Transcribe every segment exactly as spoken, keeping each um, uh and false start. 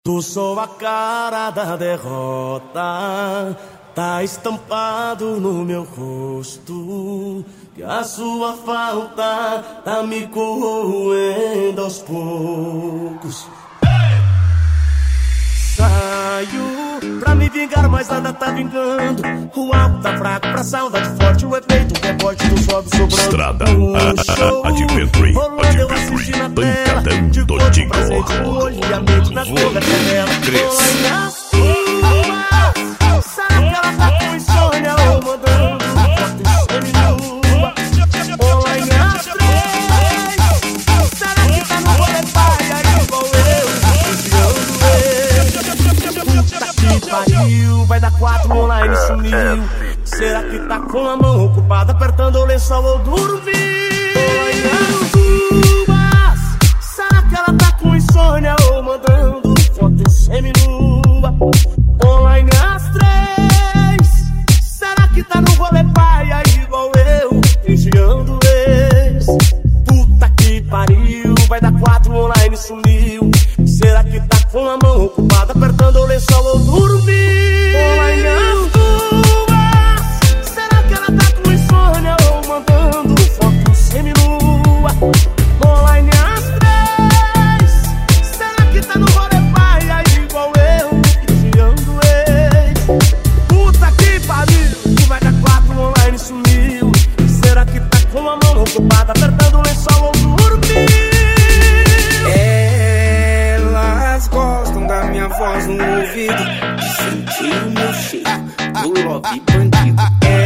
Tu sou a cara da derrota, tá estampado no meu rosto, que a sua falta tá me corroendo aos poucos. Saio pra me vingar, mas nada tá vingando. O alto tá fraco pra saudade forte, o efeito rebote do sobe sobrando. Estrada, show, Adventure, rolando eu assisti na tela, de corpo pra frente, o olho e a mente na cor da janela. Será que ela tá com insônia ou mandando foto seminua? Olá em as três, será que tá no rolê paia igual eu? Puta que pariu, vai dar quatro online sumiu. Será que tá com a mão ocupada apertando o lençol ou dormiu? Olá em as duas, será que ela tá com insônia ou mandando foto seminua? Online às três, será que tá no rolê paia igual eu, vigiando ex? Puta que pariu, vai dar quatro online sumiu. Será que tá com a mão ocupada apertando o lençol ou dormiu? Online às duas, será que ela tá com insônia ou mandando foto seminua? Online às três, será que tá no rolê paia igual eu, vigiando ex? Puta que pariu, vai dar quatro online sumiu. Será que tá com a mão ocupada apertando o lençol ou dormiu? Elas gostam da minha voz no ouvido, de sentir o meu cheiro do lobby bandido.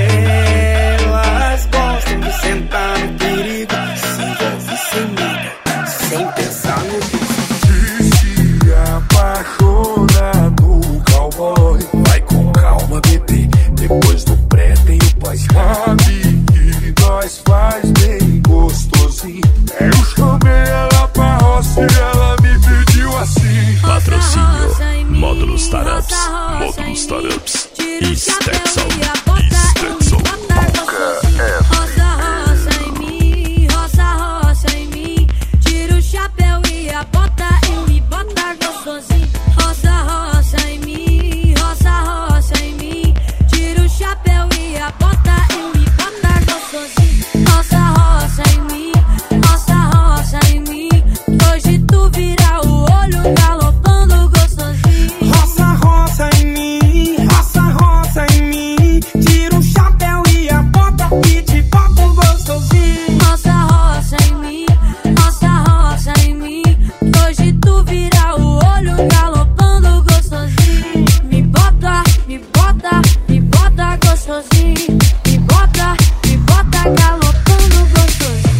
Elas gostam de sentar no perigo, se envolve sem medo, sem pensar no risco. Se apaixona no cowboy, vai com calma, bebê, depois do pré tem o pós. Sabe que nós faz bem gostosinho. Eu chamei ela pra roça e ela me pediu assim. Patrocínio Módulos Startups, Módulos Startups e Stexel, e Stexel. Roça, roça em mim, roça, roça em mim. Tira o chapéu e a bota, eu me botar gostosinho. Roça, roça em mim, roça, roça em mim. Tira o chapéu e a bota, eu me botar gostosinho. Roça, roça em mim, roça, roça em mim. Hoje tu vira o olho galopando gostosinho. Roça, roça em mim, roça, roça em mim. Tira o chapéu e a bota e te botam gostosinho. Roça, roça em mim, roça, roça em mim. Hoje tu vira o olho galopando gostosinho. Me bota, me bota, me bota gostosinho. Me bota, me bota galopando gostosinho.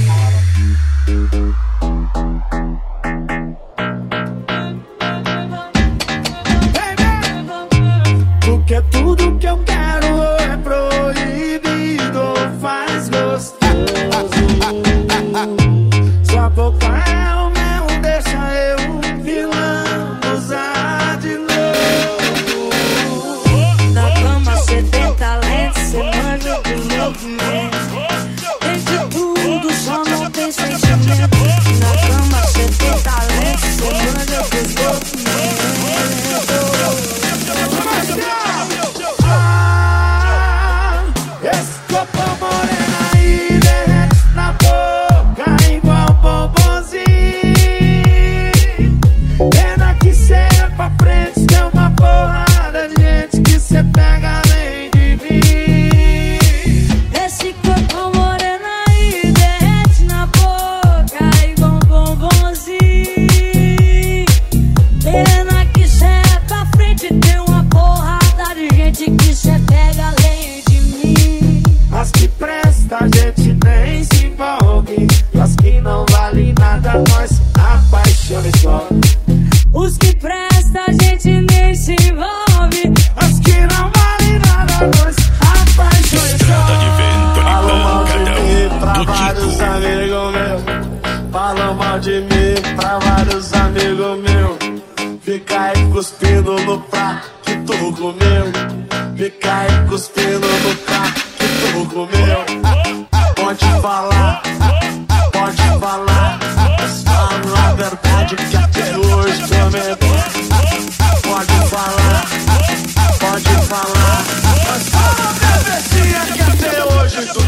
Porque tudo que eu quero é proibido, faz gostoso. Sua boca é o mel, deixa eu vilão usar de novo. Na cama cê tem talento, cê manja do movimento. Tem de tudo, só não tem sentimento. Na cama cê tem talento, cê manja do movimento. Ah, esse copo morena aí derrete na boca igual bombonzinho. Pena que cê é pra frente, tem uma porrada de gente que cê pega além de mim. Esse corpo moreno aí derrete na boca igual um bombonzinho. Pena que cê é pra frente, tem uma porrada de gente que cê pega além de mim. As que presta a gente nem se envolve, as que não valem nada nós apaixona e só. Os que presta a gente nem se envolve. As que não valem nada nós apaixona e Estrada de só. vento, Falam mal de cada mim um pra do vários Kiko. amigos meus. Falam mal de mim pra vários amigos meus. Fica aí cuspindo no prato que tu comeu. Fica aí cuspindo no prato que tu comeu. Pode falar, pode falar, mas fala a verdade. pode que até hoje comentou. Pode falar, pode falar. Mas fala, bebezinha, que até hoje tu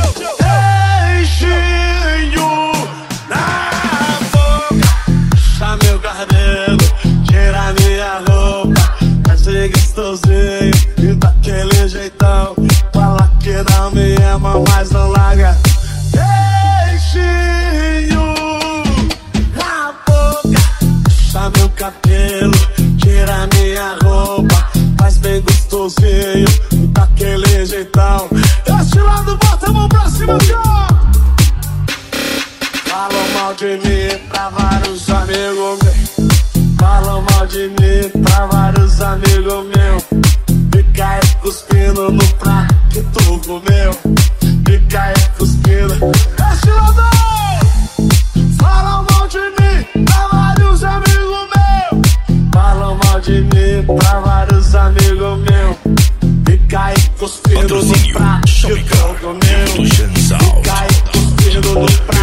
beijinho na boca. Puxa meu cabelo, tira minha roupa. Vai ser gostosinho e daquele jeitão. Fala que não me ama, mas não larga. Beijinho na boca. Puxa meu cabelo, tira minha roupa. Faz bem gostosinho, daquele jeitão. Este lado, bota a mão pra cima, já. Falam mal de mim pra vários amigos meus. Falam mal de mim pra vários amigos meus. Fica aí cuspindo no prato que tu comeu. Fica aí cuspindo. Este lado. Falam mal de mim pra vários amigos meus. Falam mal de mim pra vários amigos meus. Fica aí cuspindo no prato que tu comeu. Fica aí cuspindo no prato.